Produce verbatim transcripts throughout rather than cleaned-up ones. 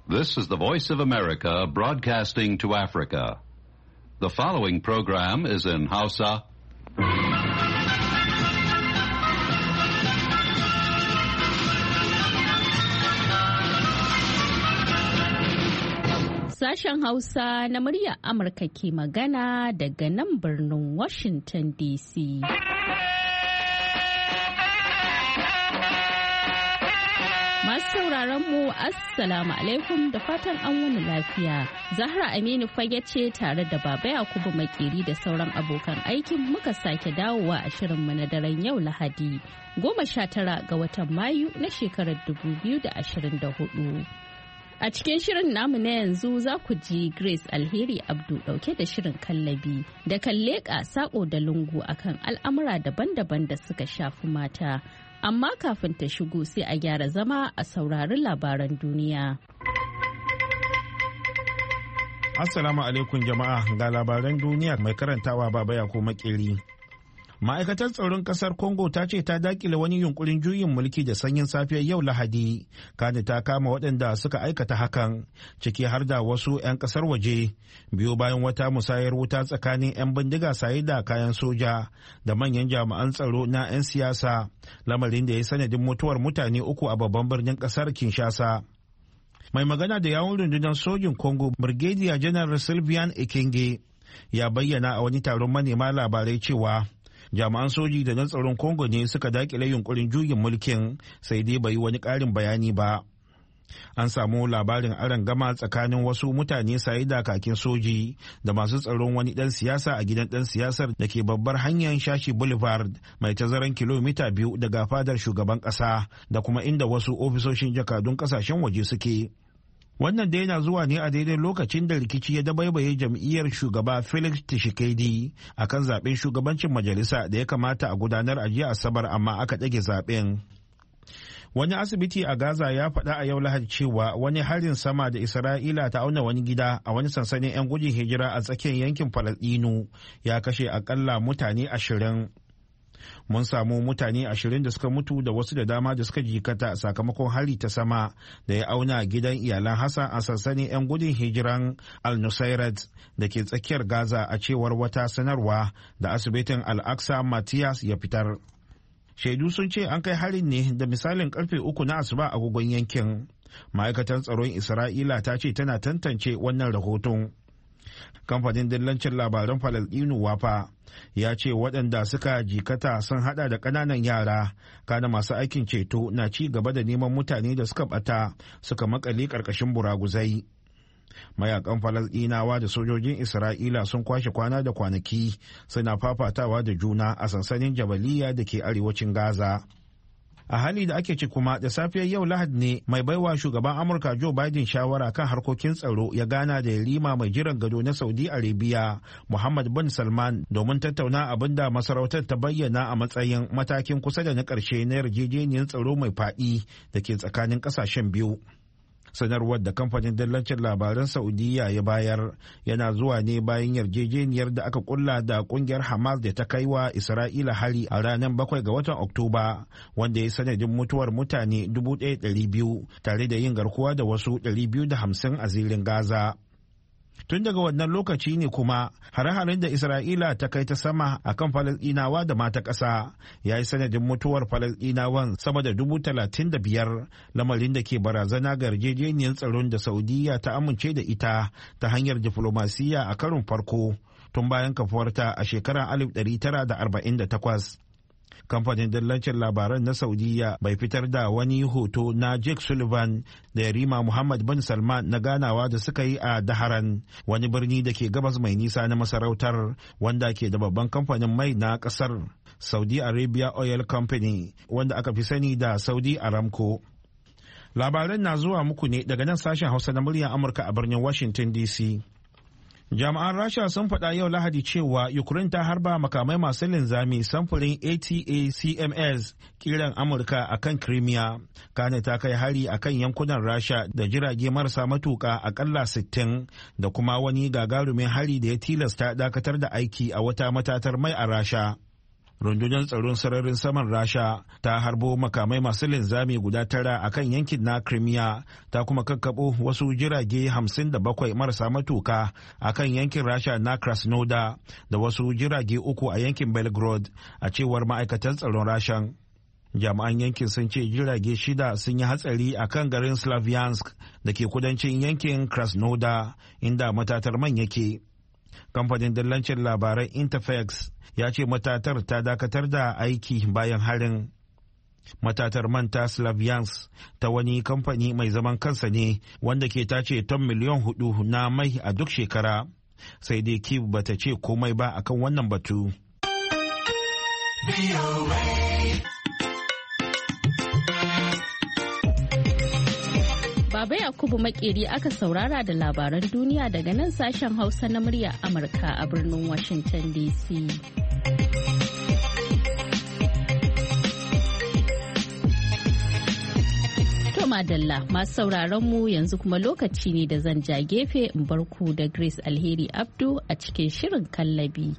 This is the Voice of America broadcasting to Africa. The following program is in Hausa. Sashen Hausa na muryar Amurka ke magana daga nan birnin Washington D C. Masu sauraron mu Assalamu alaikum da fatan an wani lafiya. Zahra Aminu fage ce tare da Baba Yakubu Makeri da sauran abokan aikin muka sake dawowa a shirinmu na daren yau Lahadi, goma sha tara ga watan Mayu na shekarar dubu biyu da ashirin da hudu. A cikin shirin namu na yanzu za ku ji Grace Alheri Abdu dauke da shirin kallabi da kan leƙa sako da lungu akan al'amura daban-daban da suka shafi mata. Amma kafin ta shigo sai a gyara zama a saurari labaran duniya. Assalamu alaikum jama'a, ga labaran duniya mai karantawa Baba Yakubu Makeri. Ma'aikatar tsaron kasar Congo ta ce ta dakile wani yunkurin juyin mulki da sanyin safiyar yau Lahadi, kada ta kama waɗanda suka aikata hakan, ciki har da wasu 'yan kasar waje, biyo bayan wata musayar wuta tsakanin 'yan bindiga saye da kayan soja da manyan jami'an tsaro na 'yan siyasa, lamarin da ya sanadin mutuwar mutane uku a babban birnin kasar Kinshasa. Mai magana da yawun rundunar sojin Congo, Brigadier General Sylvain Ekenge, ya bayyana a wani taron manema labarai cewa jami'an soji da na tsaron Congo ne suka dakile yunkurin juyin mulkin, sai dai bai wani ƙarin bayani ba. An samu labarin arangama tsakanin wasu mutane saye da kakin soji da masu tsaron wani ɗan siyasa a gidan ɗan siyasar da ke babbar hanyar Shashi Boulevard mai tazaran kilomita biyu daga fadar shugaban ƙasa da kuma inda wasu ofisoshin jakadun ƙasashen waje suke. Wannan da yana zuwa ne a daidai lokacin da rikici ya dabaibaye jam'iyyar shugaba Felix Tshisekedi a kan zaben shugabancin majalisa da ya kamata a gudanar a jiya Asabar, amma aka ɗage zaben. Wani asibiti a Gaza ya faɗa a yau Lahadi cewa wani harin sama da Isra'ila ta auna wani gida a wani sansanin 'yan gudun hijira a tsakiyar yankin Falasɗinu ya kashe akalla mutane ashirin. Mun samu mutane ashirin da suka mutu da wasu da dama da suka jikata sakamakon hari ta sama da ya auna gidan iyalan Hassan a sansanin 'yan gudun hijiran Al-Nusairat da ke tsakiyar Gaza, a cewar wata sanarwa da asibitin Al-Aqsa Matthias ya fitar. Shaidu sun ce an kai harin ne da misalin karfe uku na asuba a agogon yankin. Ma'aikatan tsaron Isra'ila ta ce tana tantance wannan rahoton. Kamfanin dillancin labaran Falasɗinu Wafa ya ce waɗanda suka jikata sun hada da ƙananan yara, kana masu aikin ceto na ci gaba da neman mutane da suka bata suka makale ƙarƙashin buraguzai. Mayakan Falasɗinawa da sojojin Isra'ila sun kwashe kwana da kwanaki suna fafatawa da juna a sansanin Jabaliya da ke arewacin Gaza. A hali da ake ci kuma da safiyar yau Lahadi ne mai baiwa shugaban Amurka Joe Biden shawara kan harkokin tsaro ya gana da yarima mai jiran gado na Saudi Arabia Muhammad bin Salman domin tattauna abin da masarautar ta bayyana a matsayin matakin kusa da na ƙarshe na yarjejeniyar tsaro mai faɗi da ke tsakanin ƙasashen biyu. Sanarwar da kamfanin dillancin labaran Saudiya ya bayar yana zuwa ne bayan yarjejeniyar da aka kulla da kungiyar Hamas da ta kai wa Isra'ila hari a ranar bakwai ga watan Oktoba, wanda ya sanadin mutuwar mutane dubu ɗaya ɗari biyu tare da yin garkuwa da wasu ɗari biyu da hamsin a zirin Gaza. Tun daga wannan lokaci ne kuma hare-haren da Isra'ila ta kai ta sama a kan Falasɗinawa da mata ƙasa ya yi sanadin mutuwar Falasɗinawan sama da dubu talatin da biyar, lamarin da ke barazana ga yarjejeniyar tsaron da Saudiya ta amince da ita ta hanyar diflomasiyya a karon farko tun bayan kafuwarta a shekarar alif ɗari tara da arba'in da takwas. Kamfanin dillancin labaran na Saudiya bai fitar da wani hoto na Jake Sullivan da yarima Muhammad bin Salman na ganawa da suka yi a Daharan, wani birni da ke gabas mai nisa na masarautar, wanda ke da babban kamfanin mai na kasar, Saudi Arabia Oil Company, wanda aka fi sani da Saudi Aramco. Labaran na zuwa muku ne daga nan sashen Hausa na muryar Amurka a birnin Washington D C. Jami'an Rasha sun faɗa yau Lahadi cewa Ukraine ta harba makamai masu linzami samfurin A T A C M S kiran Amurka a kan Crimea, kane ta kai hari a kan yankunan Rasha da jirage marasa matuƙa akalla sittin da kuma wani gagarumin hari da ya tilasta dakatar da aiki a wata matatar mai a Rasha. rundunar tsaron sararin saman rasha ta harbo makamai masu linzami guda tara a kan yankin na crimea ta kuma kakkabo wasu jirage hamsin da bakwai marasa matuka a kan yankin rasha na krasnodar da wasu jirage uku a yankin belgrade a cewar ma'aikatan tsaron rashan. Jami'an yankin sun ce jirage shida sun yi hatsari a kan garin Slavyansk da ke kudancin yankin krasnodar inda matatar man yake. Kamfanin dillancin labaran Interfax ya ce matatar ta dakatar da aiki bayan harin. Matatar man ta Slavyansk ta wani kamfani mai zaman kansa ne wanda ke tace ton miliyan hudu na mai a duk shekara. Sai dai Kyiv bata ce komai ba akan wannan batu. Baba Yakubu Makeri aka saurara da labaran duniya daga nan sashen Hausa na murya Amurka a birnin Washington D C. To madalla masu sauraron mu yanzu kuma lokaci ne da zan ja gefe in barku da Grace Alheri Abdu a cikin shirin kallabi.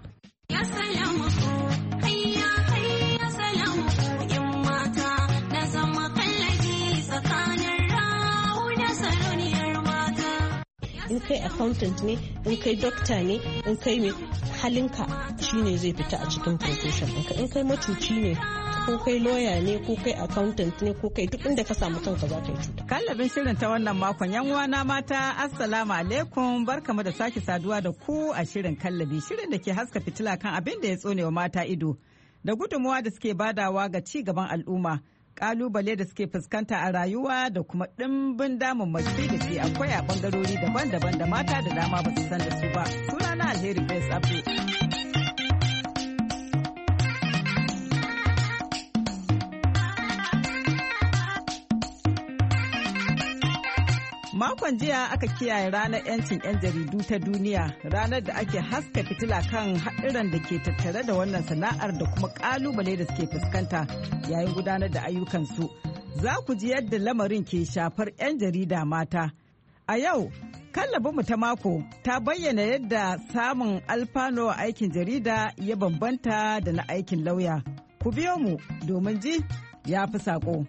in kai accountant ne in kai doctor ne in kai mai halinka shine zai fita a cikin profession ɗinka in kai matuci ne ko kai lawyer ne ko kai accountant ne ko kai duk inda ka samu kanka za ka yi cuta. Kallabin shirin ta wannan makon yan uwana mata assalamu alaikum barkamu da sake saduwa da ku a shirin kallabi shirin da ke haska fitila kan abin da ya tsone wa mata ido da gudunmuwa da suke badawa ga ci gaban al'umma. Kalubale da suke fuskanta a rayuwa da kuma ɗimbin damammaki da ke akwai a bangarori daban-daban da mata da dama ba su san da su ba. Sunana Alheri Grace Abdu. Makon jiya aka kiyaye ranar 'yancin 'yan jaridu ta duniya, ranar da ake haska fitila kan haɗuran da ke tattare da wannan sana'ar da kuma ƙalubale da suke fuskanta yayin gudanar da ayyukansu. Za ku ji yadda lamarin ke shafar 'yan jarida mata. A yau, kallabinmu ta mako ta bayyana yadda samun alfano a aikin jarida ya bambanta da na aikin lauya. Ku biyo mu domin ji ya fi saƙo.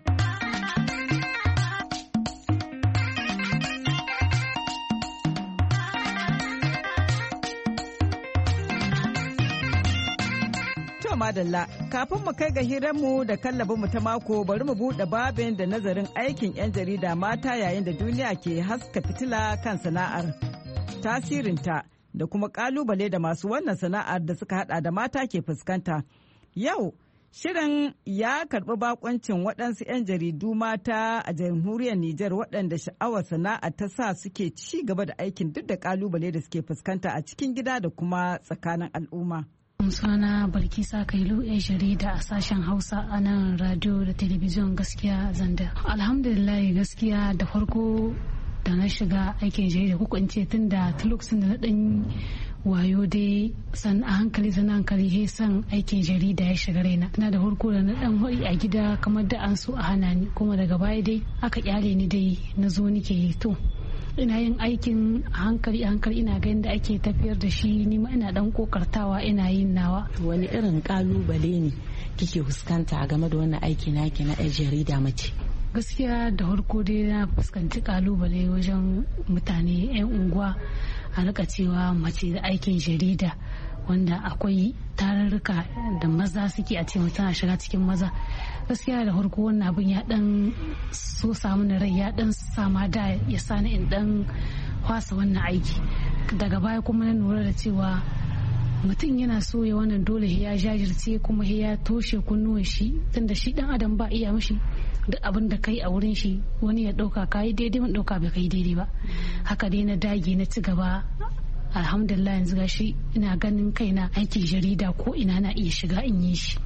Madalla kafin mu kai ga hiranmu da kallabinmu ta mako bari mu buɗe babin da nazarin aikin 'yan jarida mata yayin da duniya ke haska fitila kan sana'ar tasirinta da kuma kalubale da masu wannan sana'ar da suka hada da mata ke fuskanta. Yau shirin ya karɓi bakoncin waɗansu 'yan jaridu mata a jamhuriyar Nijar waɗanda sha'awar sana'a ta sa suke ci gaba da aikin duk da kalubale da suke fuskanta a cikin gida da kuma tsakanin al'umma. Sunana Balkisa Kailu ya jarida a sashen Hausa a nan radio da telebijin gaskiya zanda. Alhamdulillah gaskiya da farko da na shiga aikin jarida kuka in ce tun da lokacin da na dan wayo dai san a hankali san hankali he san aikin jarida ya shiga raina. Na da farko da na dan hori a gida kamar da an so a hana ni kuma daga baya dai aka kyale ni dai na zo nike yi to. Ina yin aikin a hankali a hankali ina ganin da ake tafiyar da shi ni ma ina dan kokartawa ina yin nawa. Wani irin kalubale ne kike fuskanta game da wannan aiki naki na jarida mace? Gaskiya da farko dai na fuskanci kalubale wajen mutane 'yan unguwa a rika cewa mace da aikin jarida wanda akwai tararruka da maza suke a cewa tana shiga cikin maza. Gaskiya da farko wannan abin ya dan so samu na rai ya dan sama da ya sani in dan kwasa wannan aiki. Daga baya kuma na lura da cewa mutum yana so ya wannan dole ya jajirce kuma ya toshe kunnuwan shi tunda shi dan adam ba iya mishi duk abin da kai a wurin shi wani ya dauka kai daidai wani dauka bai kai daidai ba. Haka dai na dage na ci gaba. Alhamdulillah yanzu gashi ina ganin kaina aikin jarida ko ina na iya shiga in yi shi.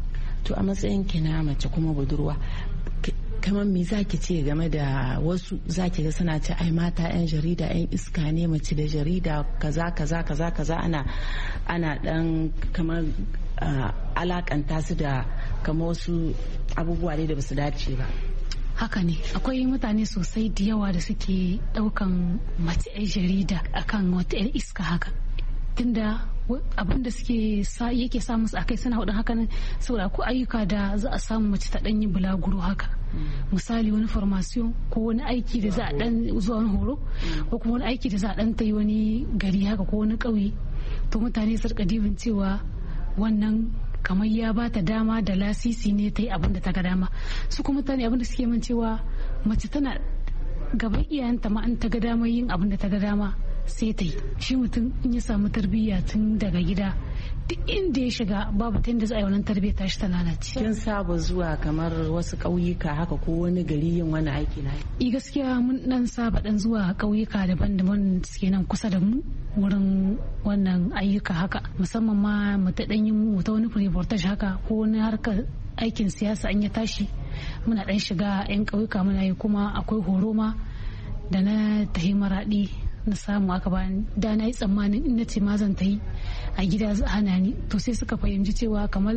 To a matsayin ki na mace kuma budurwa kamar me zaki ce game da wasu zaki ga suna ce ai mata 'yan jarida 'yan iska ne mace da jarida kaza kaza kaza kaza ana ana dan kamar alakanta su da kamar wasu abubuwa da basu dace ba. Haka ne akwai mutane sosai da yawa da suke daukan mace 'yan jarida akan wata 'yan iska haka tunda abin da suke yake sa musu akai suna hudun haka nan saboda ko ayyuka da za a samu mace ta dan yi bulaguro haka misali wani formation ko wani aiki da za a dan zuwa wani horo ko kuma wani aiki da za a dan ta yi wani gari haka ko wani ƙauye to mutane su rika dibin cewa wannan kamar ya ba ta dama da lasisi ne ta yi abin da ta ga dama. Su kuma mutane abin da suke min cewa mace tana gaban iyayenta ma an ta ga dama yin abin da ta ga dama sai ta yi. Shi mutum in ya samu tarbiyya tun daga gida duk inda ya shiga babu ta yadda za a yi wannan tarbiyyar tashi ta lalace. Kin saba zuwa kamar wasu ƙauyuka haka ko wani gari yin wani aiki na? I gaskiya mun dan saba dan zuwa ƙauyuka daban-daban suke nan kusa da mu wurin wannan ayyuka haka musamman ma mu ta dan yi mu ta wani reportage haka ko wani harkar aikin siyasa an ya tashi muna dan shiga yan ƙauyuka muna yi kuma akwai horo ma da na tahi maraɗi na samu aka bani da na yi tsammanin in na ce ma zan ta yi a gida hana ni to sai suka fahimci cewa kamar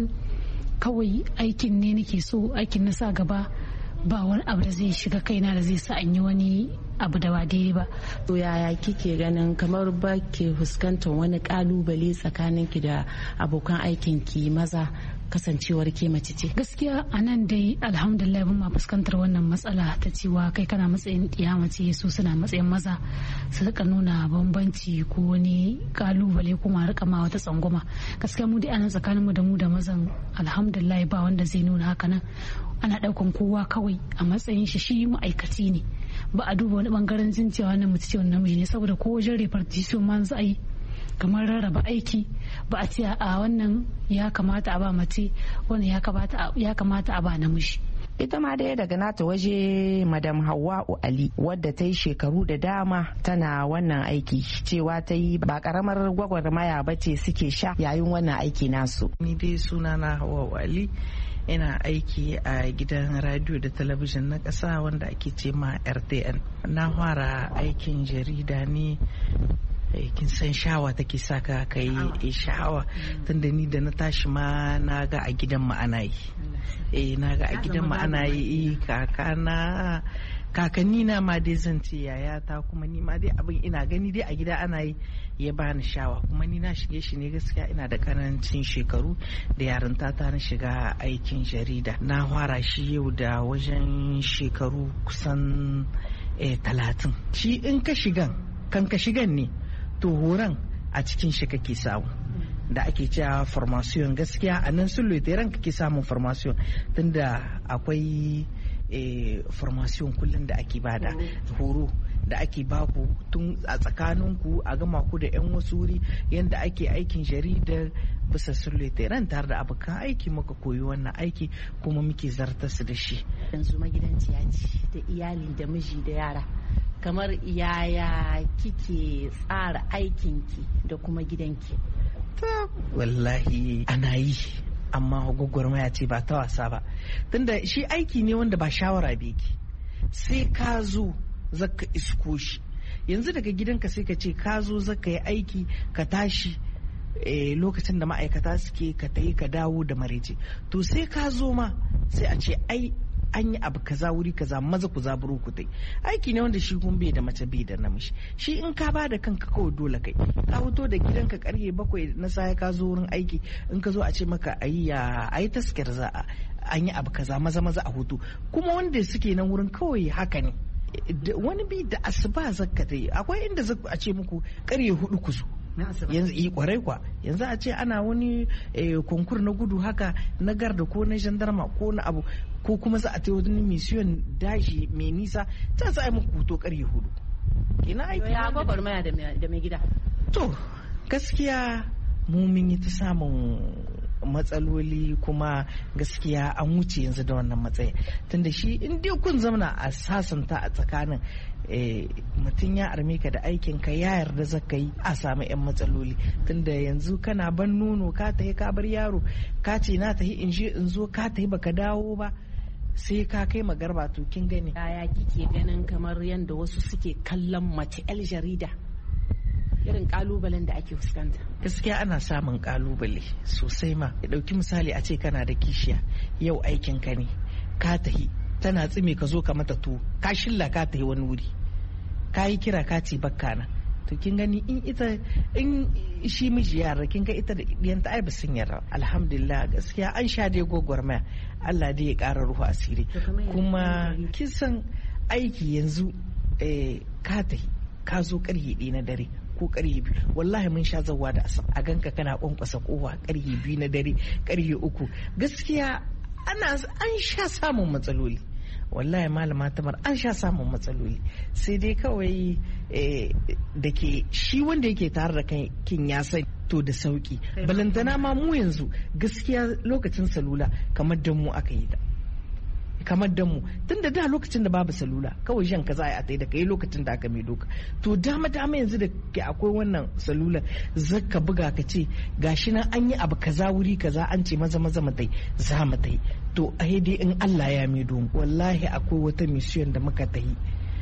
kawai aikin ne nake so aikin na sa gaba ba wani abu da zai shiga kaina da zai sa an yi wani abu da ba daidai ba. To yaya kike ganin kamar ba ke fuskantar wani kalubale tsakaninki da abokan aikinki maza kasancewar ke mace ce? Gaskiya a nan dai alhamdulillah ban ma fuskantar wannan matsala ta cewa kai kana matsayin ɗiya mace su suna matsayin maza su rika nuna bambanci ko wani kalubale kuma rika ma wata tsangwama. Gaskiya mu dai anan tsakanin mu da mu da mazan alhamdulillah ba wanda zai nuna haka nan. Ana daukan kowa kawai a matsayin shi shi ma'aikaci ne ba a duba wani bangaren jin cewa wannan mace ce wannan namiji ne saboda ko wajen repartition ma za a yi kamar rarraba aiki ba a ce a wannan ya kamata a ba mace wannan ya kamata a ba namiji. Ita ma daya daga nata waje Madam Hawwa'u Ali wadda ta yi shekaru da dama tana wannan aiki cewa ta yi ba karamar gwagwarmaya ba ce suke sha yayin wannan aiki nasu. Ni dai suna na Hawwa'u Ali ina aiki a gidan radio da talabijin na ƙasa wanda ake ce ma R T N. Na fara aikin jarida ne kin san shawa take saka ka yi sha'awa tunda ni da na tashi ma na ga a gidan mu ana yi eh na ga a gidan mu ana yi kakana kakanni na ma dai zan ce yayata kuma ni ma dai abin ina gani dai a gida ana yi ya bani shawa kuma ni na shige shi ne gaskiya ina da karancin shekaru da yarinta ta na shiga aikin jarida. Na fara shi yau da wajen shekaru kusan talatin. Shi in ka shigan kan ka shigan ne to horon a cikin shi kake samu da ake cewa formation. Gaskiya a nan sun loteran kake samun formation tunda akwai formation kullum da ake bada horo da ake baku tun a tsakaninku a gama ku da yan wasu wuri yadda ake aikin jaridar bisa sun loteran tare da abokan aiki muka koyi wannan aiki kuma muke zartarsu da shi. Yanzu magidanciya ce da iyali da miji da yara, kamar yaya kike tsara aikinki da kuma gidanki? Ta wallahi ana yi amma gwagwarmaya ce ba ta wasa ba tunda shi aiki ne wanda ba shawara beki sai ka zo zaka isko shi. Yanzu daga gidanka sai ka ce ka zo zaka yi aiki ka tashi eh, lokacin da ma'aikata suke ka tayi ka dawo da marece to sai ka zo ma sai a ce ai an yi abu kaza wuri kaza maza ku zaburo ku tai. Aiki ne wanda shi kun bai da mace bai da namiji. Shi in ka ba da kanka kawai dole kai ka fito da gidanka karfe bakwai na sai ka zo wurin aiki in ka zo a ce maka ayi ya ayi taskar za a an yi abu kaza maza maza a hutu kuma wanda suke nan wurin kawai haka ne. Wani bi da asuba zakka tai akwai inda zaku a ce muku karfe hudu ku zo yanzu yi kwarai kwa yanzu a ce ana wani konkur na gudu haka na garda ko na gendarma ko na abu ko kuma za a ta wani mission dashi mai nisa ta za a yi muku hutu karye hudu. Ina aiki ya gwagwarmaya da mai gida. To gaskiya mu mun yi ta samun matsaloli kuma gaskiya an wuce yanzu da wannan matsayi tunda shi in dai kun zamana a sasanta a tsakanin mutum ya arme ka da aikin ka ya yarda zaka yi a samu yan matsaloli tunda yanzu kana ban nono ka tahi ka bar yaro ka ce na tahi in je in zo ka tahi baka dawo ba sai ka kai magarba to kin gani. Yaya kike ganin kamar yadda wasu suke kallon mace yar jarida irin kalubalen da ake fuskanta? Gaskiya ana samun kalubale sosai ma. Ya dauki misali a ce kana da kishiya yau aikin ka ne ka tahi tana tsime ka zo ka mata to ka shilla ka tahi wani wuri ka yi kira ka ce bakka na to kin gani in ita in shi miji yara kin ga ita da diyanta ai ba sun yarda. Alhamdulillah gaskiya an sha dai gwagwarmaya, Allah dai ya ƙara ruhu asiri. Kuma kin san aiki yanzu ka tafi ka zo karhe ɗaya na dare ko karhe biyu, wallahi mun sha zawa da asa a ganka kana kwankwasa kowa karhe biyu na dare karhe uku, gaskiya ana an sha samun matsaloli. Wallahi malama Tamar an sha samun matsaloli, sai dai kawai da ke shi wanda yake tare da kin ya sani to da sauki. Balantana ma mu yanzu gaskiya lokacin salula kamar da mu aka yi da kamar da mu tun da da lokacin da babu salula kawai shan kaza a tai da kai lokacin da aka mai doka, to dama dama yanzu da ke akwai wannan salula zaka buga ka ce gashi nan an yi abu kaza wuri kaza an ce maza maza mu tai za mu tai, to ai dai in Allah ya mai don wallahi akwai wata mission da muka tayi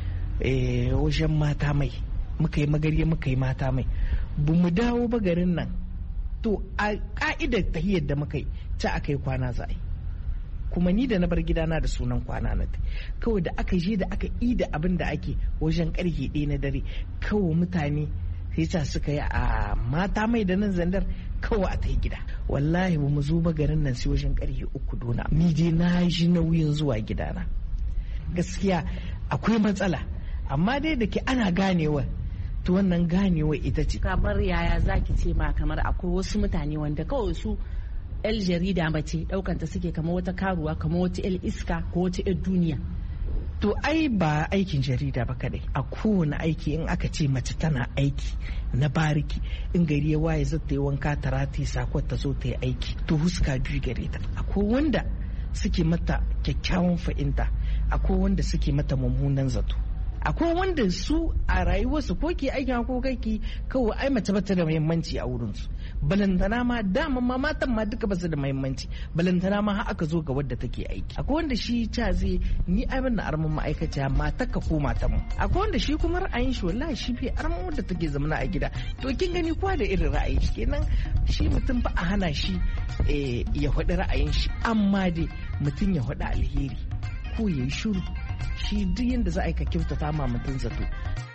eh wajen mata mai muka yi magariya muka yi mata mai bu mu dawo ba garin nan, to a ka'idar tahiyar da muka yi ta akai kwana za a yi, kuma ni da na bar gidana da sunan kwana na ta kawai da aka je da aka yi da abin da ake wajen karfe ɗaya na dare kawai mutane sai ta suka yi a mata mai da nan zandar kawai a ta yi gida. Wallahi ba mu zo ba garin nan sai wajen karfe uku dona ni dai na ji nauyin zuwa gidana. Gaskiya akwai matsala amma dai da ke ana ganewa, to wannan ganewa ita ce. Kamar yaya zaki ce ma kamar akwai wasu mutane wanda kawai su el jarida mace daukanta suke kamar wata karuwa kamar wata el iska ko wata el duniya. To ai ba aikin jarida ba kadai, a kowane aiki in aka ce mace tana aiki na bariki in gari ya waye zata yi wanka ta rati sakon ta zo ta yi aiki, to huska biyu gare ta. Akwai wanda suke mata kyakkyawan fahimta, akwai wanda suke mata mummunan zato, akwai wanda su a rayuwarsu ko ke aikin ko kake kawai ai mace bata da muhimmanci a wurinsu. Balantana ma dama ma matan ma duka basu da muhimmanci, balantana ma har aka zo ga wadda take aiki. Akwai wanda shi ta zai ni abin da arman ma'aikaciya mata ka ko mata mu, akwai wanda shi kuma ra'ayin shi wallahi shi fi arman wadda take zamana a gida. To kin gani kowa da irin ra'ayi shi, kenan shi mutum ba a hana shi ya faɗi ra'ayin shi, amma dai mutum ya faɗi alheri ko ya yi shiru, shi duk yadda za a yi ka kyautata ma mutum zato.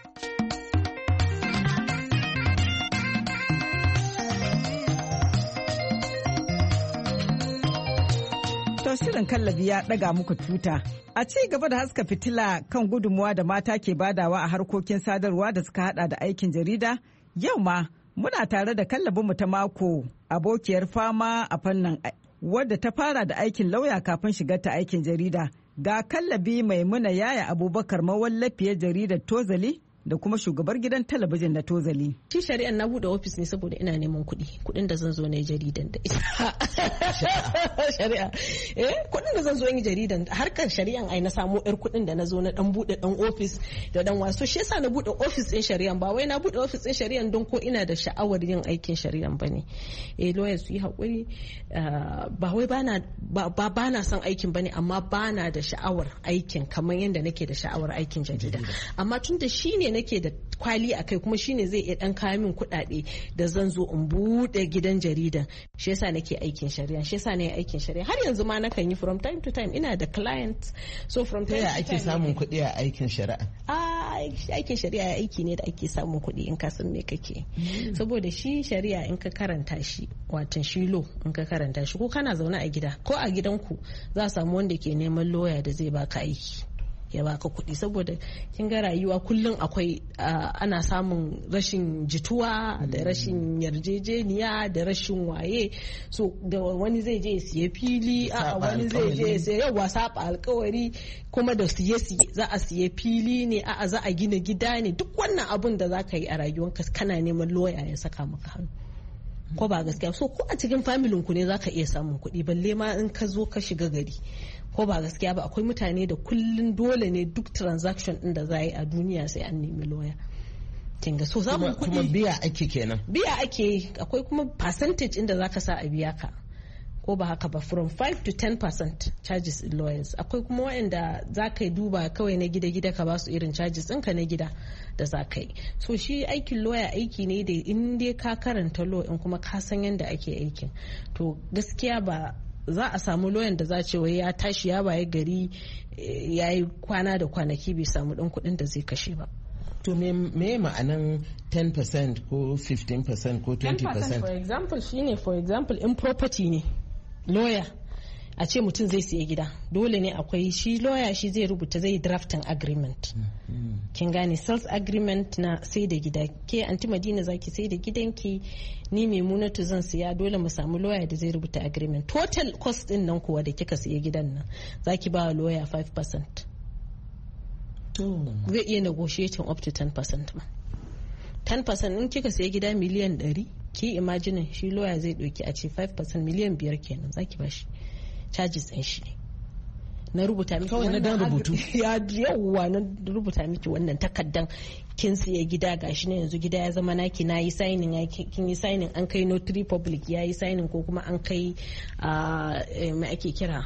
To shirin kallabi ya ɗaga muku tuta. A ci gaba da haska fitila kan gudunmuwa da mata ke badawa a harkokin sadarwa da suka hada da aikin jarida, yau ma muna tare da kallabinmu ta mako abokiyar fama a fannin wadda ta fara da aikin lauya kafin shigar ta aikin jarida. Ga kallabi Maimuna Yaya Abubakar mawallafiyar jaridar Tozali da kuma shugabar gidan talabijin na Tozali. Shi shari'an na bude ofis ne saboda ina neman kuɗi, kuɗin da zan zo na jaridan da ita. Shari'a. Eh, kuɗin da zan zo yin jaridan harkar shari'an ai na samu yar kuɗin da na zo na dan bude dan ofis da dan wasu. Shi yasa na bude ofis din shari'an, ba wai na bude ofis din shari'an don ko ina da sha'awar yin aikin shari'an bane. Eh, lawyers su yi hakuri, ba wai bana ba bana son aikin bane, amma bana da sha'awar aikin kamar yadda nake da sha'awar aikin jarida. Amma tun da shi ne nake da kwali a kai kuma shine zai iya dan kawo min kuɗaɗe da zan zo in bude gidan jarida, shi yasa nake aikin shari'a, shi yasa ne aikin shari'a har yanzu ma nakan yi from time to time, ina da client. So from time to time ake samun kuɗi a aikin shari'a. Ah, aikin shari'a aiki ne da ake samun kuɗi in ka san me kake. Saboda shi shari'a in ka karanta shi, watan shi law in ka karanta shi, ko kana zaune a gida ko a gidanku za a samu wanda ke neman lawyer da zai baka aiki, ya baka kuɗi. Saboda kin ga rayuwa kullum akwai ana samun rashin jituwa da rashin yarjejeniya da rashin waye, so da wani zai je siye fili, a wani zai je siye yawa saba alkawari, kuma da siye siye za a siye fili ne, a za a gina gida ne, duk wannan abun da za ka yi a rayuwanka kana neman lawyer ya saka maka hannu, ko ba gaskiya. So ko a cikin familin ku ne za ka iya samun kuɗi, balle ma in ka zo ka shiga gari, ko ba gaskiya ba. Akwai mutane da kullun dole ne duk transaction din da za a yi a duniya sai an nemi lawyer. Kinga so samun kuɗi kuma biya ake kenan. Biya ake, akwai kuma percentage inda za ka sa a biya ka, ko ba haka ba, from five to ten percent charges in lawyers. Akwai kuma waɗanda za ka yi duba kawai na gida-gida ka ba su irin charges ɗinka na gida da za ka yi. So shi aikin lawyer aiki ne da in dai ka karanta law in kuma ka san yadda ake aikin, to gaskiya ba za a samu lawyer da za ce wai ya tashi ya baye gari ya yi kwana da kwanaki bai samu ɗan kuɗin da zai kashe ba. to me ma'anan ten percent ko fifteen percent ko twenty percent? ten percent for example shine for example in property ne lawyer a ce mutum zai siya gida dole ne akwai shi lawyer shi zai rubuta zai drafting agreement mm-hmm. kin gane sales agreement na sai da gida ke anti Madina zaki sai da gidanki ni Maimunatu zan siya dole mu samu lawyer da zai rubuta agreement total cost din nan kuwa da kika siya gidan nan zaki ba lawyer five percent zai iya negotiating up to ten percent ma ten percent in kika siya gida miliyan ɗari ki imagine shi lawyer zai ɗauki a ce five percent miliyan biyar kenan zaki bashi charges ɗin shi na rubuta miki kawai na dan rubutu ya yawwa na rubuta miki wannan takaddan kin siya gida gashi na yanzu gida ya zama naki na yi signing kin yi signing an kai notary public ya yi signing ko kuma an kai me ake kira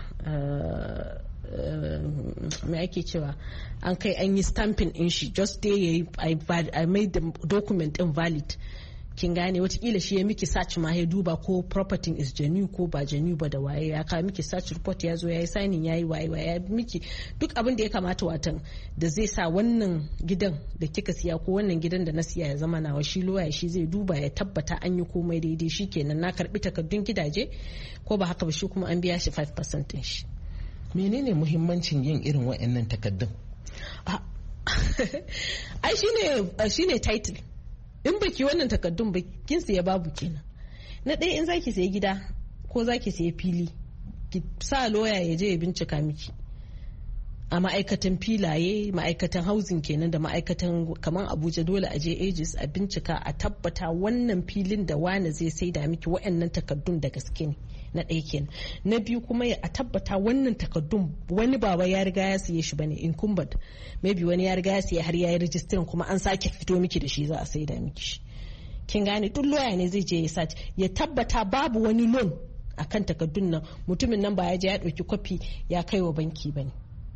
me ake cewa an kai an yi stamping in shi just dai yayi I made the document invalid kin gane watakila shi ya miki search ma ya duba ko property is genuine ko ba genuine ba da waye ya kawo miki search report ya zo ya yi signing ya yi waye waye ya miki duk abin da ya kamata watan da zai sa wannan gidan da kika siya ko wannan gidan da na siya ya zama nawa shi lawyer shi zai duba ya tabbata an yi komai daidai shi kenan na karbi takardun gidaje ko ba haka ba shi kuma an biya shi five percent din shi. Menene muhimmancin yin irin waɗannan takardun? ai shine shine title in baki wannan takardun ba kin siya babu kenan. Na ɗaya in zaki siya gida ko zaki siya fili ki sa lawyer ya je ya bincika miki a ma'aikatan filaye ma'aikatan housing kenan da ma'aikatan kamar Abuja dole a je ages a bincika a tabbata wannan filin da wani zai saida miki waɗannan takardun da gaske ne. Na ɗaya kenan. Na biyu kuma a tabbata wannan takardun wani baba ya riga ya siye shi bane incumbent maybe wani ya riga ya siya har ya yi registering kuma an sake fito miki da shi za a saida miki shi. Kin gane duk lawyer ne zai je ya search ya tabbata babu wani loan akan takardun nan mutumin nan ba ya je ya ɗauki kwafi ya kai wa banki bane.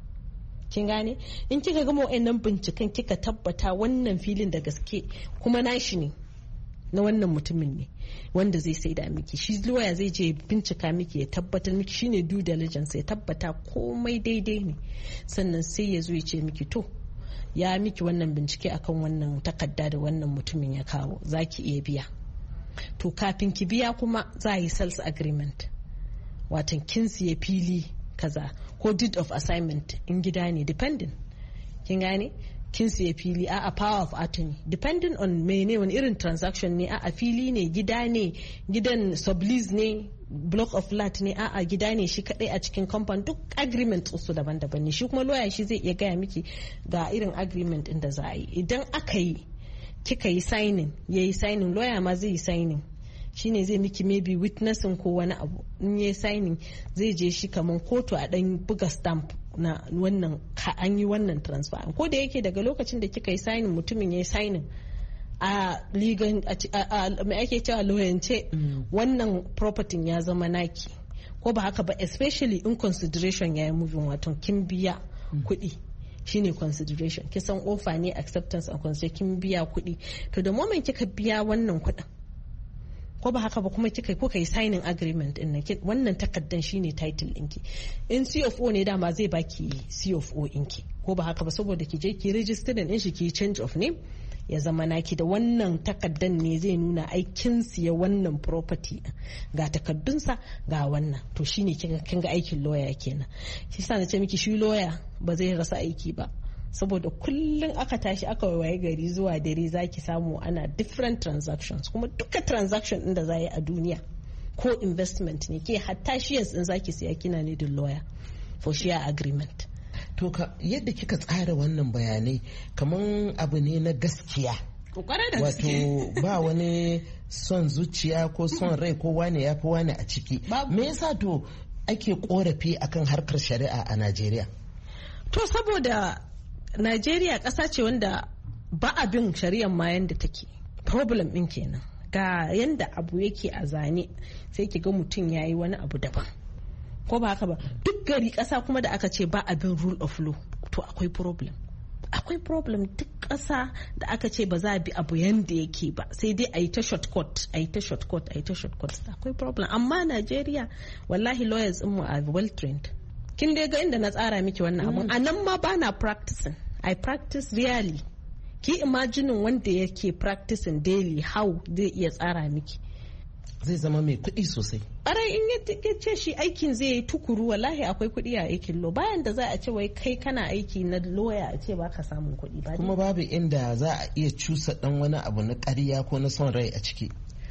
Kin gane in kika gama wa'annan binciken kika tabbata wannan filin da gaske kuma nashi ne na wannan mutumin ne wanda zai saida miki shi lawyer zai je bincika miki ya tabbatar miki shine due diligence ya tabbata komai daidai ne sannan sai ya zo ya ce miki to ya miki wannan bincike akan wannan takarda da wannan mutumin ya kawo zaki iya biya to kafin ki biya kuma za a yi sales agreement watan kin siya fili kaza ko deed of assignment in gida ne depending kin gane kin siya fili a a power of attorney depending on mene wani irin transaction ne a a fili ne gida ne gidan sublease ne block of flat ne a a gida ne shi kadai a cikin compound duk agreement su daban-daban ne shi kuma lawyer shi zai iya gaya miki ga irin agreement din da za a yi idan aka yi kika yi signing yayi signing lawyer ma zai yi signing shine zai miki maybe witnessing ko wani abu in yayi signing zai je shi kaman kotu a dan buga stamp na wannan an yi wannan transfer ko da yake daga lokacin da kika yi signing mutumin yayi signing a legal a me ake cewa lawyance wannan property ya zama naki ko ba haka ba especially in consideration yayi moving wato kin biya kuɗi shine consideration kisan offer ne acceptance and consideration kin biya kuɗi to the moment kika biya wannan kuɗin ko ba haka ba kuma kika ko kai signing agreement din nan wannan takaddan shine title ɗinki in C F O ne dama zai baki C F O ɗinki ko ba haka ba saboda ki je ki register din shi ki change of name ya zama naki da wannan takaddan ne zai nuna aikin siya wannan property ga takaddunsa ga wannan to shine kin ga aikin lawyer kenan shi yasa na ce miki shi lawyer ba zai rasa aiki ba saboda kullum aka tashi aka waye gari zuwa dare zaki samu ana different transactions kuma duka transaction din da za yi a duniya ko investment ne ke hatta shares din zaki siya kina ne da lawyer for share agreement. To ka yadda kika tsara wannan bayanai kaman abu ne na gaskiya wato ba wani son zuciya ko son rai ko wane ya fi wane a ciki me yasa to ake korafi akan harkar shari'a a Najeriya? To saboda Najeriya ƙasa ce wanda ba a bin shari'ar ma yanda take problem ɗin kenan ga yanda abu yake a zane sai ki ga mutum ya yi wani abu daban ko ba haka ba duk gari ƙasa kuma da aka ce ba a bin rule of law to akwai problem akwai problem duk ƙasa da aka ce ba za a bi abu yanda yake ba sai dai a yi ta shortcut a yi ta shortcut a yi ta shortcut akwai problem amma Najeriya wallahi lawyers mu are well trained kin dai ga inda na tsara miki wannan abun a nan ma ba na practicing I practice really ki imaginin wanda yake practicing daily how zai iya tsara miki, zai zama mai kuɗi sosai. Ɓarai in ya ce shi aikin zai yi tukuru, wallahi akwai kuɗi a aikin lo, bayan da za a ce wai kai kana aiki na loya a ce baka samun kuɗi ba. Kuma babu inda za a iya cusa ɗan wani abu na ƙarya ko na son rai a ciki.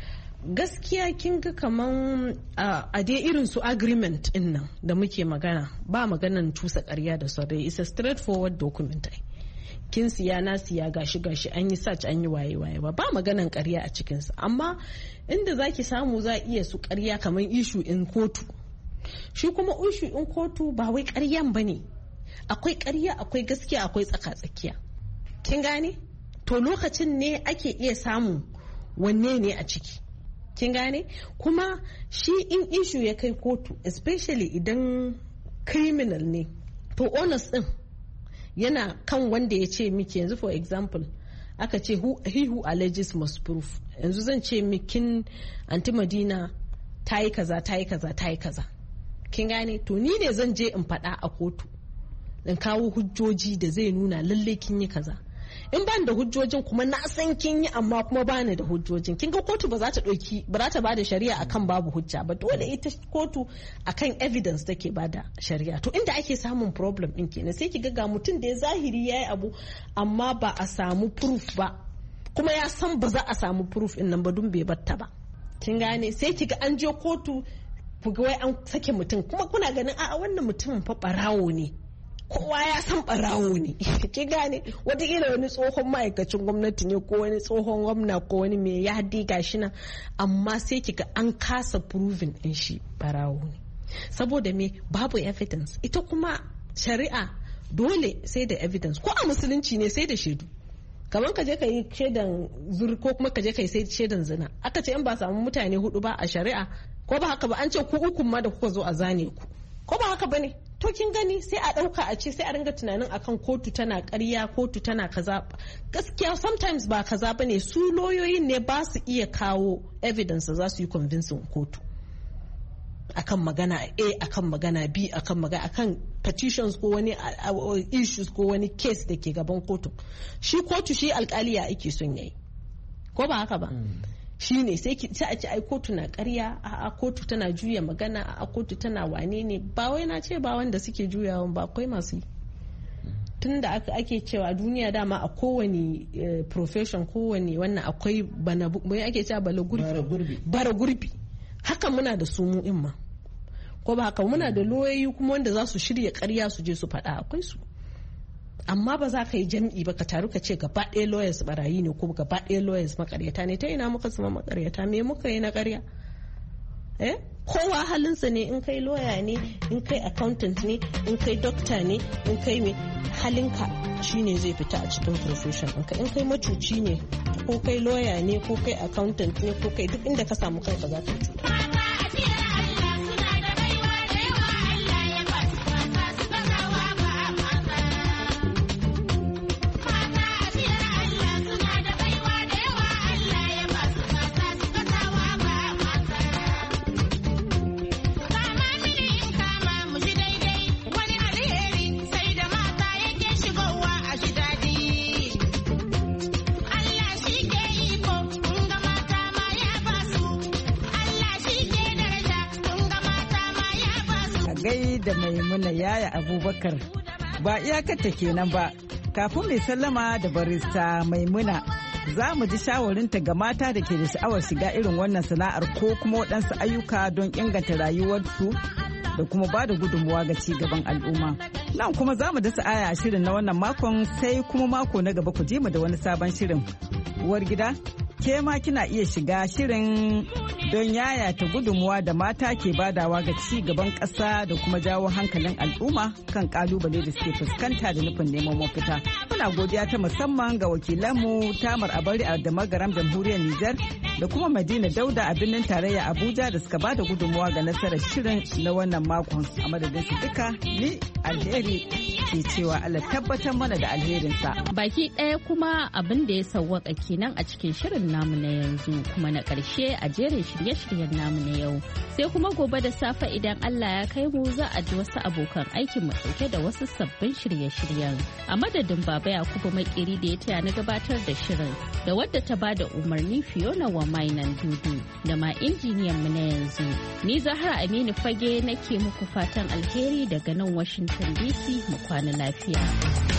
Gaskiya kin ga kaman a dai irin su agreement din nan da muke magana, ba maganan cusa ƙarya da son rai, it's a straightforward document. Kin siya na siya gashi gashi an yi search an yi waye waye ba ba maganan ƙarya a cikinsa. Amma inda zaki samu za iya su ƙarya kamar issue in kotu, shi kuma issue in kotu ba wai ƙaryan bane, akwai ƙarya akwai gaskiya akwai tsaka tsakiya, kin gane? To lokacin ne ake iya samu wanne ne a ciki, kin gane? Kuma shi in issue ya kai kotu, especially idan criminal ne, to honest din yana kan wanda ya ce miki, yanzu for example aka ce who, he who alleges must prove. Yanzu zan ce mikin Aunty Madina ta yi kaza ta yi kaza ta yi kaza, kin gane? To ni ne zan je in faɗa a kotu in kawo hujjoji da zai nuna lalle kin yi kaza. In ban da hujjojin kuma na san kin yi amma kuma bani da hujjojin, kin ga kotu ba za ta ɗauki ba za ta bada shari'a akan babu hujja ba, dole ita kotu akan evidence take bada shari'a. To inda ake samun problem din kenan, sai ki ga mutum da ya zahiri yayi abu amma ba a samu proof ba, kuma ya san ba za a samu proof din nan ba dun bai batta ba, kin gane? Sai ki ga an je kotu ku ga wai an sake mutum, kuma kuna ganin a'a wannan mutumin fa barawo ne, kowa ya san barawo ne ki gane? Wataƙila wani tsohon ma'aikacin gwamnati ne ko wani tsohon gwamna ko wani mai ya haddi gashi nan, amma sai kika an kasa proving din shi barawo ne saboda me? Babu evidence. Ita kuma shari'a dole sai da evidence, ko a musulunci ne sai da shaidu. Kamar ka je ka yi shaidan zuri ko kuma ka je ka yi shaidan zina, aka ce in ba samu mutane hudu ba a shari'a, ko ba haka ba, an ce ku uku ma da kuka zo a zane ku, ko ba haka ba ne? To kin gani sai a ɗauka a ce sai a ringa tunanin akan kotu tana ƙarya, kotu tana kaza. Gaskiya sometimes ba kaza bane, su lauyoyin ne ba su iya kawo evidence za su yi convincing kotu akan magana A, akan magana B, akan magana akan petitions ko wani issues ko wani case da ke gaban kotu. Shi kotu shi alƙali ya ake son yayi, ko ba haka ba? Shi ne sai a ce ai kotu na ƙarya, a kotu tana juya magana, a kotu tana wane ne. Ba wai na ce ba wanda suke juyawan ba, akwai masu yi. Tun da ake cewa duniya dama a kowane profession, kowane wannan akwai bana ake cewa bala gurbi, bara gurbi. Haka muna da su mu in ma, ko ba haka? Muna da loyoyi kuma wanda za su shirya ƙarya su je su faɗa, akwai su. Amma ba za ka yi jam'i ba ka taru ka ce gaba ɗaya lawyers barayi ne ko gaba ɗaya lawyers makaryata ne. Ta ina muka zama makaryata? Me muka yi na ƙarya? Eh? Kowa halinsa ne, in kai lawyer ne, in kai accountant ne, in kai doctor ne, in kai me, halinka shine zai fita a cikin profession ɗinka. In kai macuci ne, ko kai lawyer ne, ko kai accountant ne, ko kai duk inda ka samu kanka za ka cuta. Da Maimuna Yaya Abubakar ba iyakarta kenan ba. Kafin mai sallama da barista Maimuna, za mu ji shawarinta ga mata da ke da sha'awar shiga irin wannan sana'ar ko kuma waɗansu ayyuka don inganta rayuwarsu da kuma ba da gudunmuwa ga ci gaban al'umma. Nan kuma za mu dasa aya a shirin na wannan makon, sai kuma mako na gaba ku je mu da wani sabon shirin. Uwar gida, ke ma kina iya shiga shirin don yayata gudunmuwa da mata ke badawa ga ci gaban ƙasa da kuma jawo hankalin al'umma kan kalubale da suke fuskanta da nufin neman mafita. Muna godiya ta musamman ga wakilanmu Tamar Abari a da Magaram Jamhuriyar Nijar da kuma Madina Dauda a birnin tarayya Abuja da suka bada gudunmuwa ga nasarar shirin na wannan makon. A madadin su duka, ni Alheri ke cewa Allah tabbatar mana da alherinsa. Baki ɗaya kuma abin da ya sawwaka kenan a cikin shirin shirin namu na yanzu kuma na ƙarshe a jerin shirye-shiryen namu na yau. Sai kuma gobe da safe idan Allah ya kai mu za a ji wasu abokan aikin mu ɗauke da wasu sabbin shirye-shiryen. A madadin Baba Yakubu Makeri da ya taya na gabatar da shirin da wadda ta ba da umarni Fiona wa mainan dudu da ma injiniyan mu na yanzu. Ni Zahra Aminu Fage nake muku fatan alheri daga nan Washington D C mu kwana lafiya.